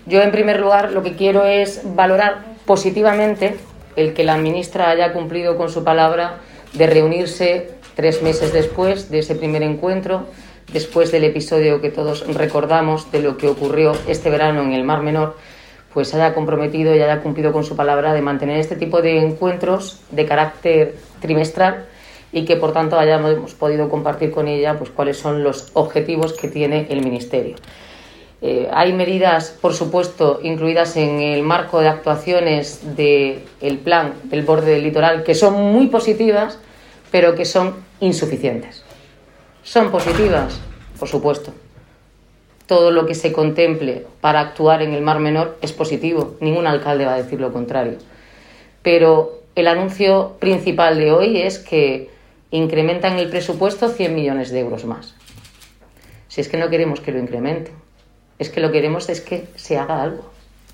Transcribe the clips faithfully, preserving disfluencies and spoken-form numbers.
Yo, en primer lugar, lo que quiero es valorar positivamente el que la ministra haya cumplido con su palabra de reunirse tres meses después de ese primer encuentro, después del episodio que todos recordamos de lo que ocurrió este verano en el Mar Menor, pues haya comprometido y haya cumplido con su palabra de mantener este tipo de encuentros de carácter trimestral y que, por tanto, hayamos podido compartir con ella pues cuáles son los objetivos que tiene el Ministerio. Eh, hay medidas, por supuesto, incluidas en el marco de actuaciones del plan del borde del litoral que son muy positivas, pero que son insuficientes. ¿Son positivas? Por supuesto. Todo lo que se contemple para actuar en el Mar Menor es positivo. Ningún alcalde va a decir lo contrario. Pero el anuncio principal de hoy es que incrementan el presupuesto cien millones de euros más. Si es que no queremos que lo incrementen, es que lo que queremos es que se haga algo.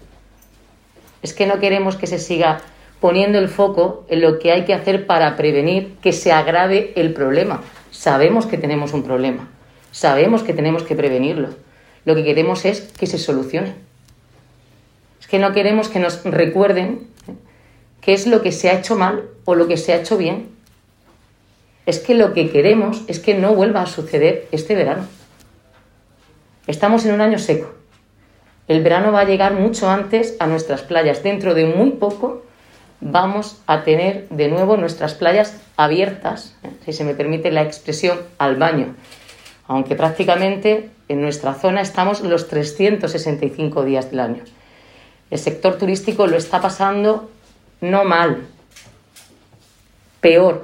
Es que no queremos que se siga poniendo el foco en lo que hay que hacer para prevenir que se agrave el problema. Sabemos que tenemos un problema, sabemos que tenemos que prevenirlo. Lo que queremos es que se solucione. Es que no queremos que nos recuerden qué es lo que se ha hecho mal o lo que se ha hecho bien. Es que lo que queremos es que no vuelva a suceder este verano. Estamos en un año seco. El verano va a llegar mucho antes a nuestras playas. Dentro de muy poco vamos a tener de nuevo nuestras playas abiertas, ¿eh? si se me permite la expresión, al baño. Aunque prácticamente en nuestra zona estamos los trescientos sesenta y cinco días del año. El sector turístico lo está pasando no mal, peor.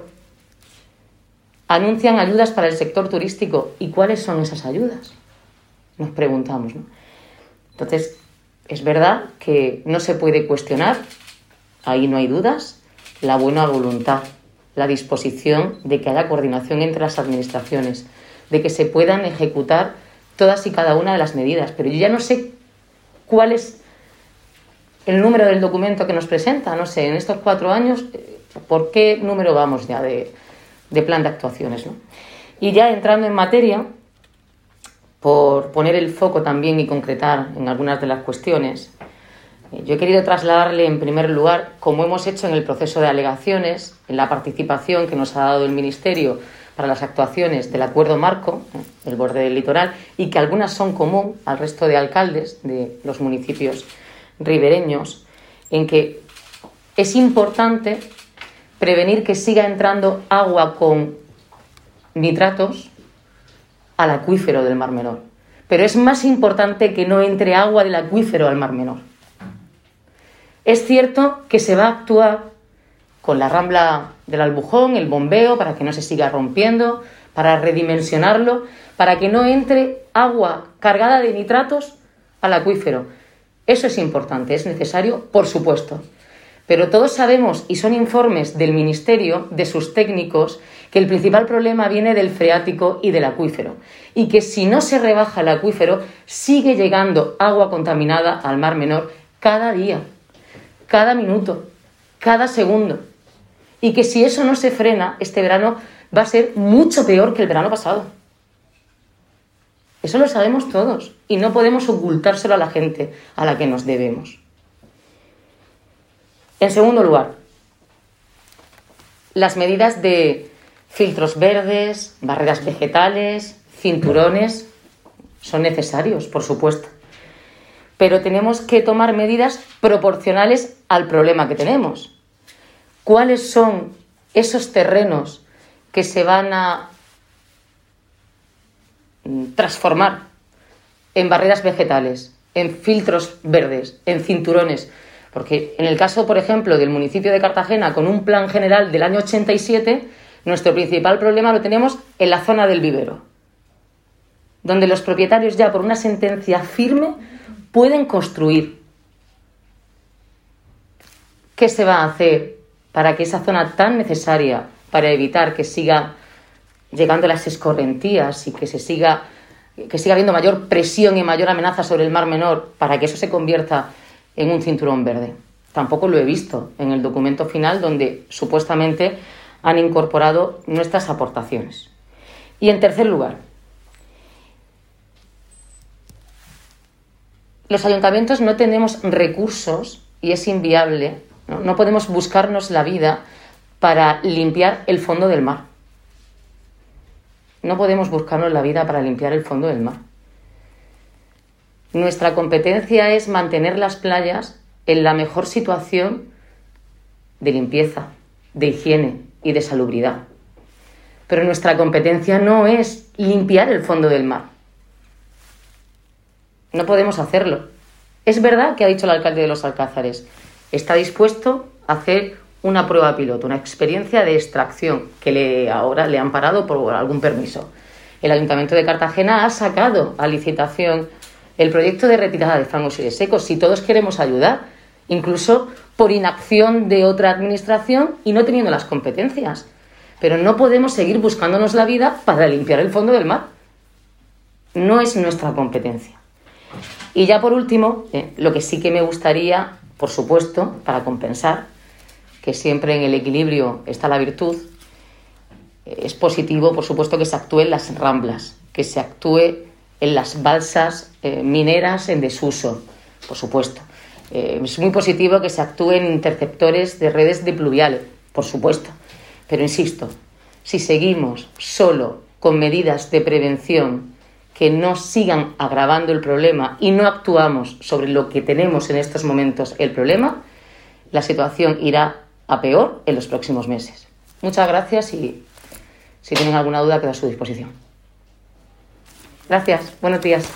Anuncian ayudas para el sector turístico. ¿Y cuáles son esas ayudas? Nos preguntamos, ¿no? Entonces, es verdad que no se puede cuestionar, ahí no hay dudas, la buena voluntad, la disposición de que haya coordinación entre las administraciones, de que se puedan ejecutar todas y cada una de las medidas. Pero yo ya no sé cuál es el número del documento que nos presenta, no sé, en estos cuatro años, ¿por qué número vamos ya de, de plan de actuaciones, ¿no? Y ya entrando en materia, por poner el foco también y concretar en algunas de las cuestiones, yo he querido trasladarle en primer lugar, como hemos hecho en el proceso de alegaciones, en la participación que nos ha dado el Ministerio para las actuaciones del acuerdo marco, el borde del litoral, y que algunas son común al resto de alcaldes de los municipios ribereños, en que es importante prevenir que siga entrando agua con nitratos al acuífero del Mar Menor. Pero es más importante que no entre agua del acuífero al Mar Menor. Es cierto que se va a actuar con la rambla del Albujón, el bombeo, para que no se siga rompiendo, para redimensionarlo, para que no entre agua cargada de nitratos al acuífero. Eso es importante, es necesario, por supuesto. Pero todos sabemos, y son informes del Ministerio, de sus técnicos, que el principal problema viene del freático y del acuífero. Y que si no se rebaja el acuífero, sigue llegando agua contaminada al Mar Menor cada día, cada minuto, cada segundo. Y que si eso no se frena, este verano va a ser mucho peor que el verano pasado. Eso lo sabemos todos y no podemos ocultárselo a la gente a la que nos debemos. En segundo lugar, las medidas de filtros verdes, barreras vegetales, cinturones, son necesarios, por supuesto. Pero tenemos que tomar medidas proporcionales al problema que tenemos. ¿Cuáles son esos terrenos que se van a transformar en barreras vegetales, en filtros verdes, en cinturones? Porque en el caso, por ejemplo, del municipio de Cartagena, con un plan general del año ochenta y siete, nuestro principal problema lo tenemos en la zona del vivero, donde los propietarios ya por una sentencia firme pueden construir. ¿Qué se va a hacer para que esa zona tan necesaria para evitar que siga llegando las escorrentías y que se siga, que siga habiendo mayor presión y mayor amenaza sobre el Mar Menor, para que eso se convierta en un cinturón verde? Tampoco lo he visto en el documento final, donde supuestamente han incorporado nuestras aportaciones. Y en tercer lugar, los ayuntamientos no tenemos recursos y es inviable, ¿no? No podemos buscarnos la vida para limpiar el fondo del mar. No podemos buscarnos la vida para limpiar el fondo del mar. Nuestra competencia es mantener las playas en la mejor situación de limpieza, de higiene y de salubridad. Pero nuestra competencia no es limpiar el fondo del mar. No podemos hacerlo. Es verdad que ha dicho el alcalde de Los Alcázares, está dispuesto a hacer una prueba piloto, una experiencia de extracción que le, ahora le han parado por algún permiso. El Ayuntamiento de Cartagena ha sacado a licitación el proyecto de retirada de fangos y de secos. Si todos queremos ayudar, incluso por inacción de otra administración y no teniendo las competencias. Pero no podemos seguir buscándonos la vida para limpiar el fondo del mar. No es nuestra competencia. Y ya por último, eh, lo que sí que me gustaría, por supuesto, para compensar, que siempre en el equilibrio está la virtud, eh, es positivo, por supuesto, que se actúe en las ramblas, que se actúe en las balsas eh, mineras en desuso, por supuesto. Eh, es muy positivo que se actúe en interceptores de redes de pluviales, por supuesto. Pero insisto, si seguimos solo con medidas de prevención que no sigan agravando el problema y no actuamos sobre lo que tenemos en estos momentos el problema, la situación irá a peor en los próximos meses. Muchas gracias y si tienen alguna duda quedo a su disposición. Gracias. Buenos días.